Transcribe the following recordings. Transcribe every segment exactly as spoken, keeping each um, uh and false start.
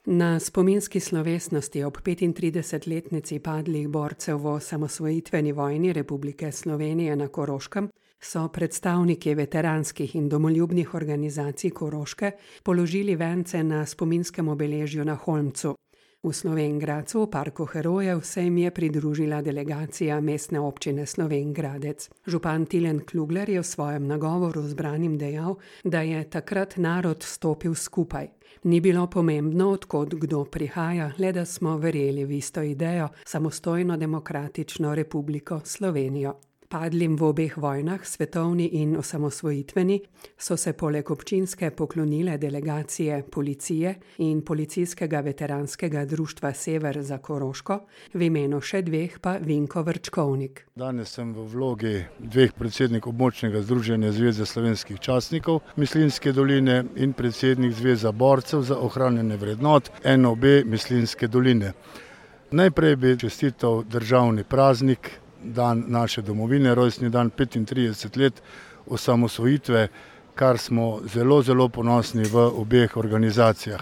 Na spominski slovesnosti ob petintridesetletnici padlih borcev v osamosvojitveni vojni Republike Slovenije na Koroškem so predstavniki veteranskih in domoljubnih organizacij Koroške položili vence na spominskem obeležju na Holmcu. V Slovenj Gradcu, v Parku herojev, se jim je pridružila delegacija Mestne občine Slovenj Gradec. Župan Tilen Klugler je v svojem nagovoru zbranim dejal, da je takrat narod stopil skupaj. Ni bilo pomembno, od kod kdo prihaja, le da smo verjeli v isto idejo, samostojno demokratično Republiko Slovenijo. Padlim v obeh vojnah, svetovni in osamosvojitveni, so se poleg občinske poklonile delegacije policije in Policijskega veteranskega društva Sever za Koroško, v imenu še dveh pa Vinko Vrčkovnik. Danes sem v vlogi dveh predsednik območnega združenja Zveze slovenskih častnikov Mislinjske doline in predsednik Zveza borcev za ohranjanje vrednot N O B Mislinjske doline. Najprej bi čestital državni praznik, dan naše domovine, rojstni dan petintrideset let osamosvojitve, kar smo zelo, zelo ponosni v obeh organizacijah.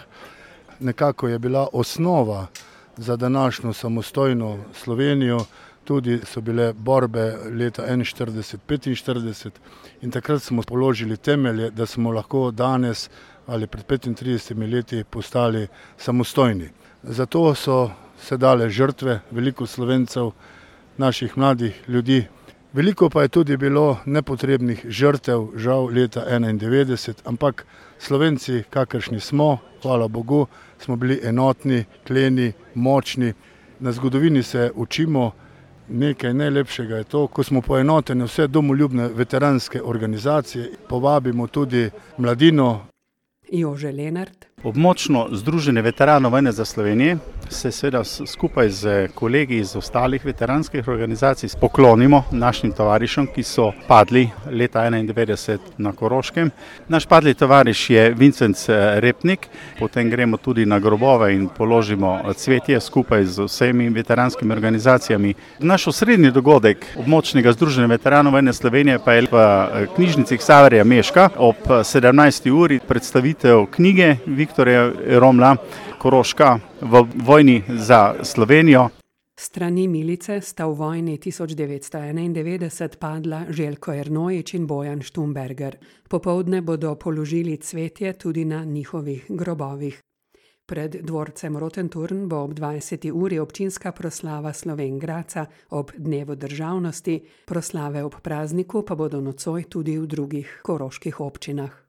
Nekako je bila osnova za današnjo samostojno Slovenijo, tudi so bile borbe leta enainštirideset petinštirideset in takrat smo položili temelje, da smo lahko danes ali pred petintridesetimi leti postali samostojni. Zato so se dale žrtve veliko Slovencev, naših mladih ljudi. Veliko pa je tudi bilo nepotrebnih žrtev, žal leta enaindevetdeset, ampak Slovenci, kakršni smo, hvala Bogu, smo bili enotni, kleni, močni. Na zgodovini se učimo, nekaj najlepšega je to, ko smo poenoteni vse domoljubne veteranske organizacije, povabimo tudi mladino. Jože Lenart. Območno združenje veteranov vojne za Slovenijo se seveda skupaj z kolegi iz ostalih veteranskih organizacij poklonimo našim tovarišem, ki so padli leta enaindevetdeset na Koroškem. Naš padli tovariš je Vincenc Repnik, potem gremo tudi na grobove in položimo cvetje skupaj z vsemi veteranskimi organizacijami. Naš osrednji dogodek območnega združenja veteranov vojne Slovenije pa je v knjižnici Ksaverja Meška ob sedemnajsti uri predstavitev knjige Viktorja Romla Koroška v vojni za Slovenijo. Strani milice sta v vojni tisoč devetsto enaindevetdeset padla Željko Ernojič in Bojan Štumberger. Popoldne bodo položili cvetje tudi na njihovih grobovih. Pred dvorcem Rotenturn bo ob dvajseti uri občinska proslava Slovenj Gradca ob dnevu državnosti, proslave ob prazniku pa bodo nocoj tudi v drugih koroških občinah.